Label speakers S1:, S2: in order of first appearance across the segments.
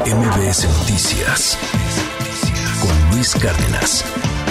S1: MBS Noticias con Luis Cárdenas.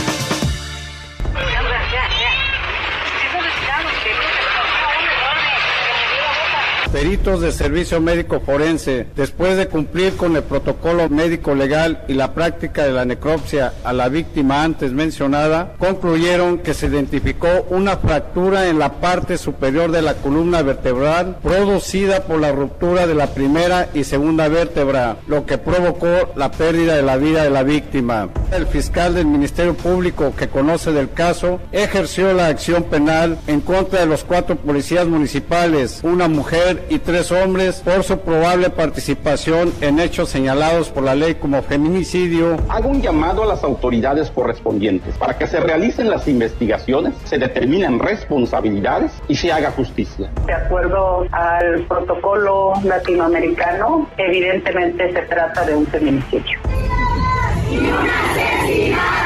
S2: Peritos de Servicio Médico Forense, después de cumplir con el protocolo médico legal y la práctica de la necropsia a la víctima antes mencionada, concluyeron que se identificó una fractura en la parte superior de la columna vertebral producida por la ruptura de la primera y segunda vértebra, lo que provocó la pérdida de la vida de la víctima. El fiscal del Ministerio Público, que conoce del caso, ejerció la acción penal en contra de los 4 policías municipales, una mujer y 3 hombres, por su probable participación en hechos señalados por la ley como feminicidio.
S3: Hago un llamado a las autoridades correspondientes para que se realicen las investigaciones, se determinen responsabilidades y se haga justicia.
S4: De acuerdo al protocolo latinoamericano, evidentemente se trata de un feminicidio. ¡Y una asesinada!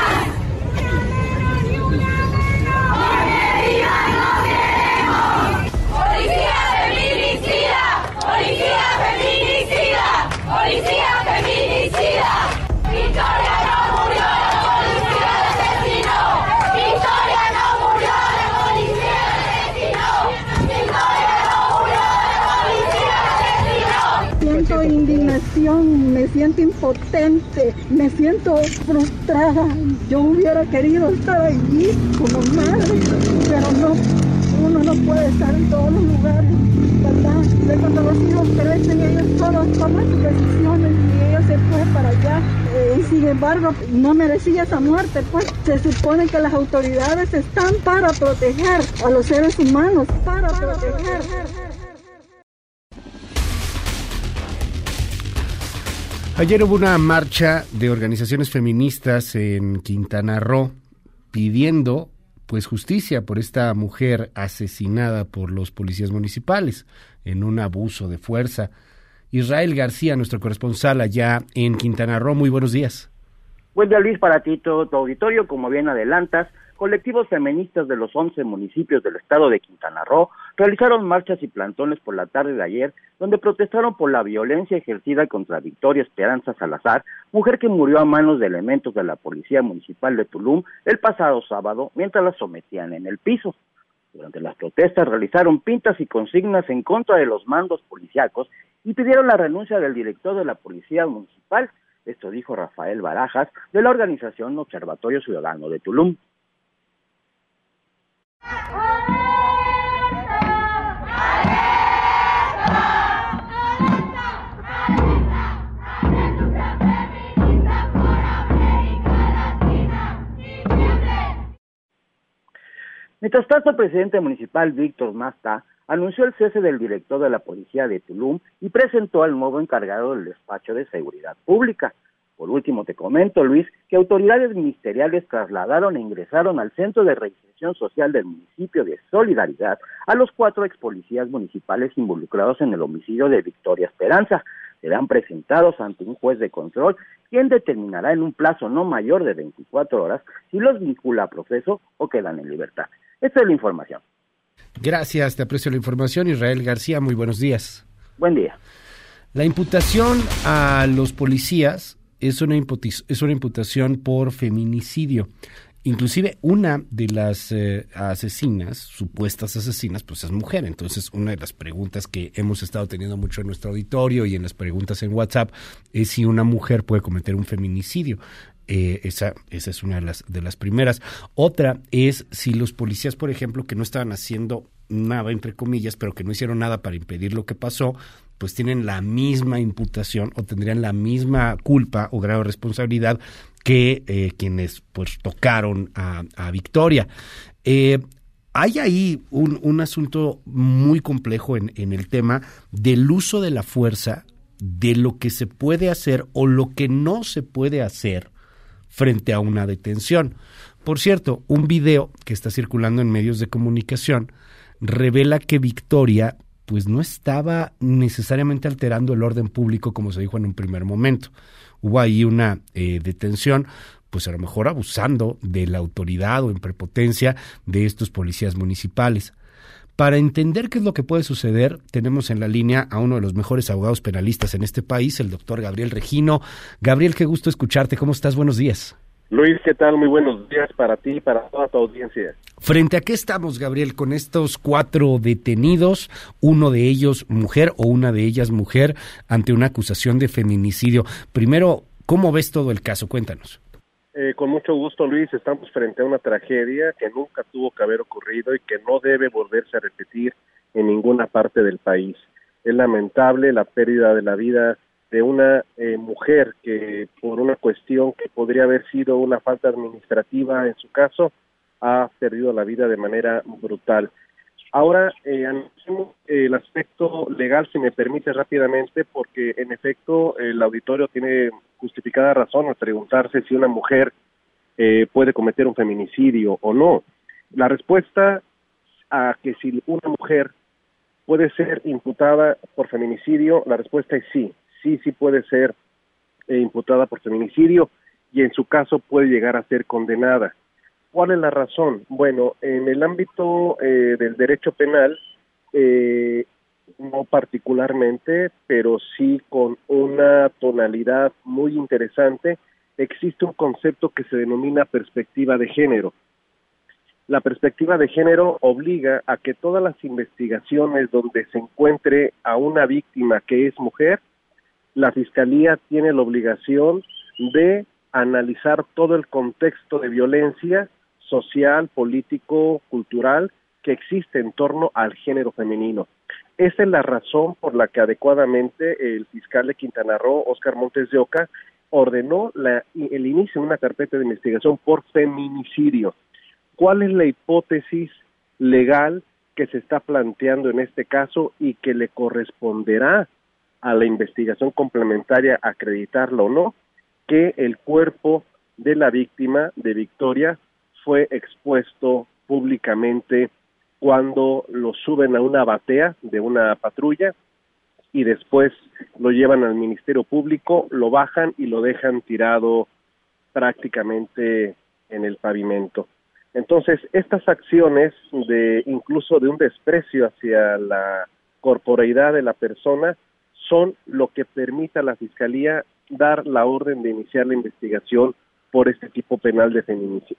S5: Siento indignación, me siento impotente, me siento frustrada. Yo hubiera querido estar allí como madre, pero no, uno no puede estar en todos los lugares, ¿verdad? De cuando los hijos crecen, ellos todos toman sus decisiones y ella se fue para allá. Y sin embargo, no merecía esa muerte, pues se supone que las autoridades están para proteger a los seres humanos, para proteger.
S6: Ayer hubo una marcha de organizaciones feministas en Quintana Roo pidiendo pues justicia por esta mujer asesinada por los policías municipales en un abuso de fuerza. Israel García, nuestro corresponsal allá en Quintana Roo, muy buenos días.
S7: Buen día, Luis, para ti todo tu auditorio. Como bien adelantas, colectivos feministas de los 11 municipios del estado de Quintana Roo realizaron marchas y plantones por la tarde de ayer, donde protestaron por la violencia ejercida contra Victoria Esperanza Salazar, mujer que murió a manos de elementos de la Policía Municipal de Tulum el pasado sábado mientras la sometían en el piso. Durante las protestas realizaron pintas y consignas en contra de los mandos policíacos y pidieron la renuncia del director de la Policía Municipal. Esto dijo Rafael Barajas, de la organización Observatorio Ciudadano de Tulum. Mientras tanto, el presidente municipal Víctor Masta anunció el cese del director de la policía de Tulum y presentó al nuevo encargado del despacho de seguridad pública. Por último, te comento, Luis, que autoridades ministeriales trasladaron e ingresaron al Centro de Reinserción Social del municipio de Solidaridad a los 4 ex policías municipales involucrados en el homicidio de Victoria Esperanza. Serán presentados ante un juez de control, quien determinará en un plazo no mayor de 24 horas si los vincula a proceso o quedan en libertad. Esta es la información.
S6: Gracias, te aprecio la información. Israel García, muy buenos días.
S7: Buen día.
S6: La imputación a los policías es una imputación por feminicidio. Inclusive una de las asesinas, supuestas asesinas, pues es mujer. Entonces, una de las preguntas que hemos estado teniendo mucho en nuestro auditorio y en las preguntas en WhatsApp es si una mujer puede cometer un feminicidio. Esa es una de las primeras. Otra es si los policías, por ejemplo, que no estaban haciendo nada, entre comillas, pero que no hicieron nada para impedir lo que pasó, pues tienen la misma imputación o tendrían la misma culpa o grado de responsabilidad que quienes pues tocaron a Victoria. Hay ahí un asunto muy complejo en el tema del uso de la fuerza, de lo que se puede hacer o lo que no se puede hacer frente a una detención. Por cierto, un video que está circulando en medios de comunicación revela que Victoria pues no estaba necesariamente alterando el orden público como se dijo en un primer momento. Hubo ahí una detención, pues a lo mejor abusando de la autoridad o en prepotencia de estos policías municipales. Para entender qué es lo que puede suceder, tenemos en la línea a uno de los mejores abogados penalistas en este país, el doctor Gabriel Regino. Gabriel, qué gusto escucharte. ¿Cómo estás? Buenos días.
S8: Luis, ¿qué tal? Muy buenos días para ti y para toda tu audiencia.
S6: ¿Frente a qué estamos, Gabriel, con estos 4 detenidos, uno de ellos mujer o una de ellas mujer, ante una acusación de feminicidio? Primero, ¿cómo ves todo el caso? Cuéntanos.
S8: Con mucho gusto, Luis. Estamos frente a una tragedia que nunca tuvo que haber ocurrido y que no debe volverse a repetir en ninguna parte del país. Es lamentable la pérdida de la vida de una mujer que, por una cuestión que podría haber sido una falta administrativa en su caso, ha perdido la vida de manera brutal. Ahora, analicemos el aspecto legal, si me permite rápidamente, porque en efecto el auditorio tiene justificada razón al preguntarse si una mujer puede cometer un feminicidio o no. La respuesta a que si una mujer puede ser imputada por feminicidio, la respuesta es sí. Sí puede ser imputada por feminicidio y en su caso puede llegar a ser condenada. ¿Cuál es la razón? Bueno, en el ámbito del derecho penal, no particularmente, pero sí con una tonalidad muy interesante, existe un concepto que se denomina perspectiva de género. La perspectiva de género obliga a que todas las investigaciones donde se encuentre a una víctima que es mujer, la Fiscalía tiene la obligación de analizar todo el contexto de violencia social, político, cultural que existe en torno al género femenino. Esa es la razón por la que adecuadamente el fiscal de Quintana Roo, Óscar Montes de Oca, ordenó el inicio de una carpeta de investigación por feminicidio. ¿Cuál es la hipótesis legal que se está planteando en este caso y que le corresponderá a la investigación complementaria acreditarlo o no? Que el cuerpo de la víctima, de Victoria, fue expuesto públicamente cuando lo suben a una batea de una patrulla y después lo llevan al Ministerio Público, lo bajan y lo dejan tirado prácticamente en el pavimento. Entonces, estas acciones incluso de un desprecio hacia la corporeidad de la persona son lo que permite a la Fiscalía dar la orden de iniciar la investigación por este tipo penal de feminicidio.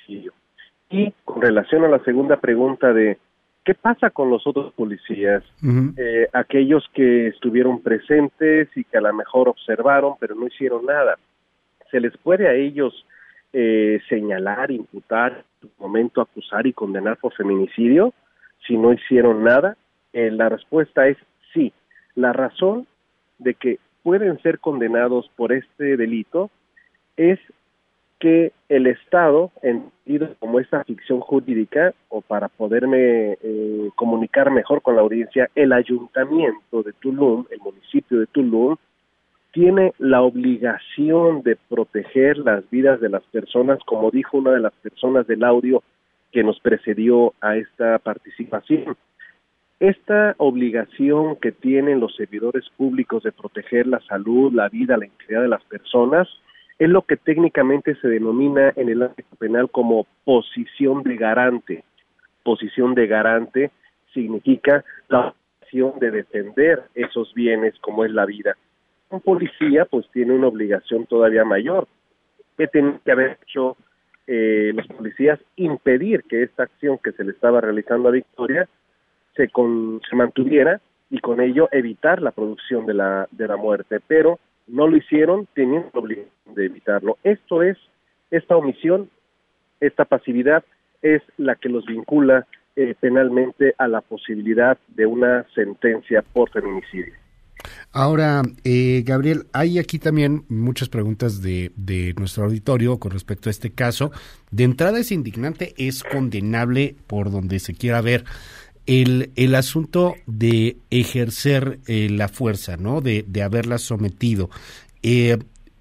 S8: Y con relación a la segunda pregunta de ¿qué pasa con los otros policías?
S6: Uh-huh.
S8: Aquellos que estuvieron presentes y que a lo mejor observaron, pero no hicieron nada. ¿Se les puede a ellos señalar, imputar, en su momento acusar y condenar por feminicidio si no hicieron nada? La respuesta es sí. La razón de que pueden ser condenados por este delito es que el Estado, entendido como esta ficción jurídica, o para poderme comunicar mejor con la audiencia, el Ayuntamiento de Tulum, el municipio de Tulum, tiene la obligación de proteger las vidas de las personas, como dijo una de las personas del audio que nos precedió a esta participación. Esta obligación que tienen los servidores públicos de proteger la salud, la vida, la integridad de las personas, es lo que técnicamente se denomina en el ámbito penal como posición de garante. Posición de garante significa la obligación de defender esos bienes como es la vida. Un policía pues tiene una obligación todavía mayor. ¿Qué tienen que haber hecho los policías? Impedir que esta acción que se le estaba realizando a Victoria se mantuviera y con ello evitar la producción de la muerte, pero no lo hicieron, teniendo la obligación de evitarlo. Esta omisión, esta pasividad es la que los vincula penalmente a la posibilidad de una sentencia por feminicidio.
S6: Ahora, Gabriel, hay aquí también muchas preguntas de nuestro auditorio con respecto a este caso. De entrada es indignante, es condenable por donde se quiera ver el asunto de ejercer la fuerza, ¿no? De haberla sometido y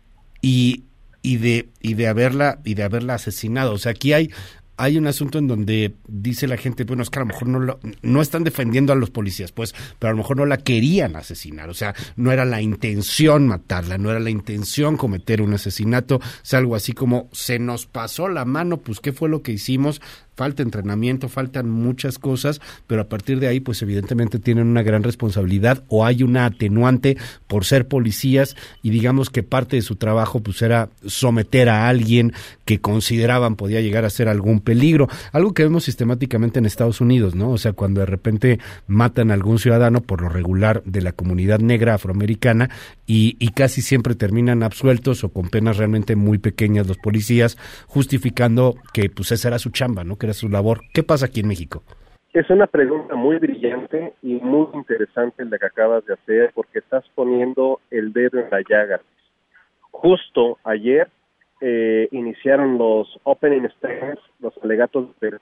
S6: de haberla asesinado. O sea, aquí hay un asunto en donde dice la gente, bueno, es que a lo mejor no están defendiendo a los policías, pues, pero a lo mejor no la querían asesinar. O sea, no era la intención matarla, no era la intención cometer un asesinato. Es algo así como, se nos pasó la mano, pues, ¿qué fue lo que hicimos? falta entrenamiento, faltan muchas cosas, pero a partir de ahí, pues evidentemente tienen una gran responsabilidad, o hay una atenuante por ser policías, y digamos que parte de su trabajo pues era someter a alguien que consideraban podía llegar a ser algún peligro, algo que vemos sistemáticamente en Estados Unidos, ¿no? O sea, cuando de repente matan a algún ciudadano, por lo regular de la comunidad negra afroamericana, y casi siempre terminan absueltos o con penas realmente muy pequeñas los policías, justificando que pues esa era su chamba, ¿no? Que era su labor. ¿Qué pasa aquí en México?
S8: Es una pregunta muy brillante y muy interesante la que acabas de hacer, porque estás poniendo el dedo en la llaga. Justo ayer iniciaron los opening statements, los alegatos de...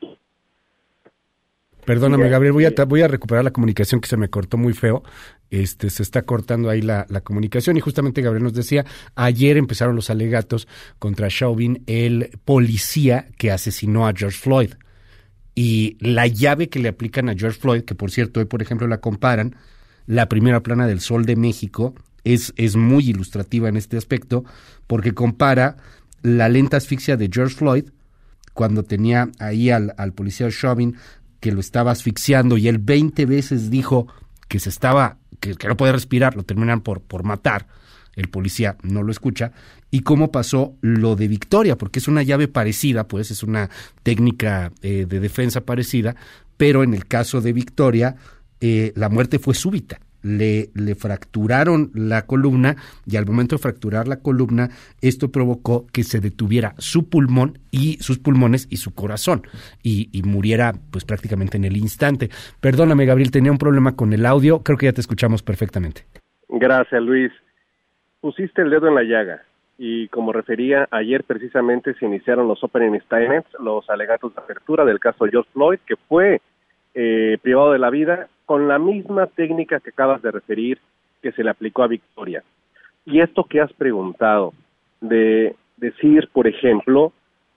S6: Perdóname, Gabriel, voy a recuperar la comunicación, que se me cortó muy feo. Se está cortando ahí la comunicación, y justamente Gabriel nos decía, ayer empezaron los alegatos contra Chauvin, el policía que asesinó a George Floyd. Y la llave que le aplican a George Floyd, que por cierto hoy por ejemplo la comparan, la primera plana del Sol de México es muy ilustrativa en este aspecto, porque compara la lenta asfixia de George Floyd, cuando tenía ahí al policía Chauvin, que lo estaba asfixiando, y él 20 veces dijo que que no podía respirar, lo terminan por matar, el policía no lo escucha, y cómo pasó lo de Victoria, porque es una llave parecida, pues es una técnica de defensa parecida, pero en el caso de Victoria, la muerte fue súbita. Le fracturaron la columna, y al momento de fracturar la columna, esto provocó que se detuviera su pulmón y sus pulmones y su corazón, y muriera pues prácticamente en el instante. Perdóname, Gabriel, tenía un problema con el audio, creo que ya te escuchamos perfectamente.
S8: Gracias, Luis. Pusiste el dedo en la llaga, y como refería, ayer precisamente se iniciaron los opening statements, los alegatos de apertura del caso George Floyd, que fue privado de la vida con la misma técnica que acabas de referir, que se le aplicó a Victoria. Y esto que has preguntado, de decir, por ejemplo,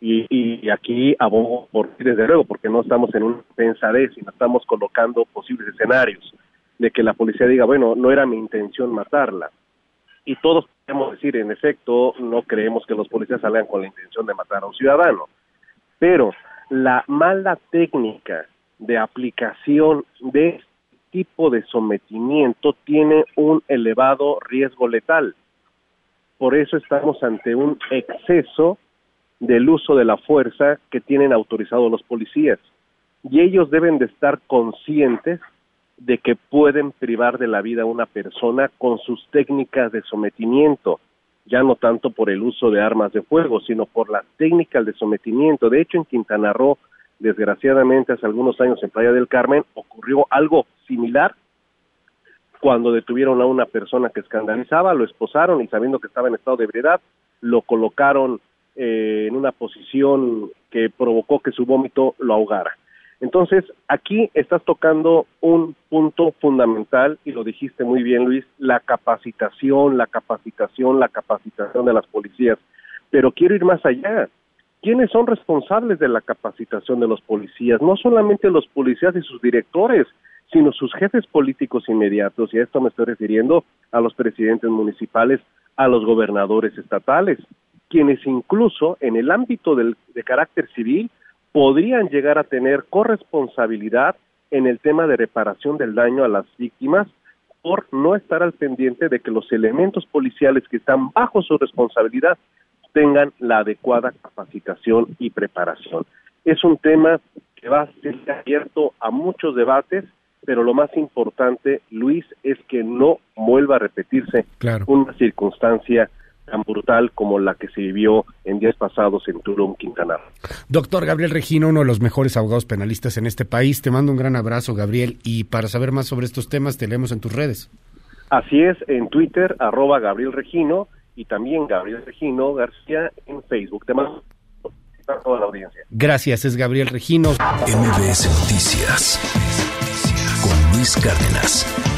S8: y aquí abogo por ti desde luego, porque no estamos en una pensadez, sino estamos colocando posibles escenarios, de que la policía diga, bueno, no era mi intención matarla. Y todos podemos decir, en efecto, no creemos que los policías salgan con la intención de matar a un ciudadano. Pero la mala técnica de aplicación de este tipo de sometimiento tiene un elevado riesgo letal. Por eso estamos ante un exceso del uso de la fuerza que tienen autorizados los policías. Y ellos deben de estar conscientes de que pueden privar de la vida a una persona con sus técnicas de sometimiento, ya no tanto por el uso de armas de fuego, sino por las técnicas de sometimiento. De hecho, en Quintana Roo, desgraciadamente, hace algunos años en Playa del Carmen, ocurrió algo similar cuando detuvieron a una persona que escandalizaba, lo esposaron y sabiendo que estaba en estado de ebriedad, lo colocaron en una posición que provocó que su vómito lo ahogara. Entonces, aquí estás tocando un punto fundamental, y lo dijiste muy bien, Luis, la capacitación de las policías. Pero quiero ir más allá. ¿Quiénes son responsables de la capacitación de los policías? No solamente los policías y sus directores, sino sus jefes políticos inmediatos, y a esto me estoy refiriendo a los presidentes municipales, a los gobernadores estatales, quienes incluso en el ámbito de carácter civil podrían llegar a tener corresponsabilidad en el tema de reparación del daño a las víctimas por no estar al pendiente de que los elementos policiales que están bajo su responsabilidad tengan la adecuada capacitación y preparación. Es un tema que va a ser abierto a muchos debates, pero lo más importante, Luis, es que no vuelva a repetirse una circunstancia tan brutal como la que se vivió en días pasados en Tulum, Quintana Roo.
S6: Doctor Gabriel Regino, uno de los mejores abogados penalistas en este país, te mando un gran abrazo, Gabriel, y para saber más sobre estos temas te leemos en tus redes.
S8: Así es, en Twitter, @Gabriel Regino, y también Gabriel Regino García en Facebook. Te mando a toda la audiencia.
S6: Gracias, es Gabriel Regino.
S1: MBS Noticias con Luis Cárdenas.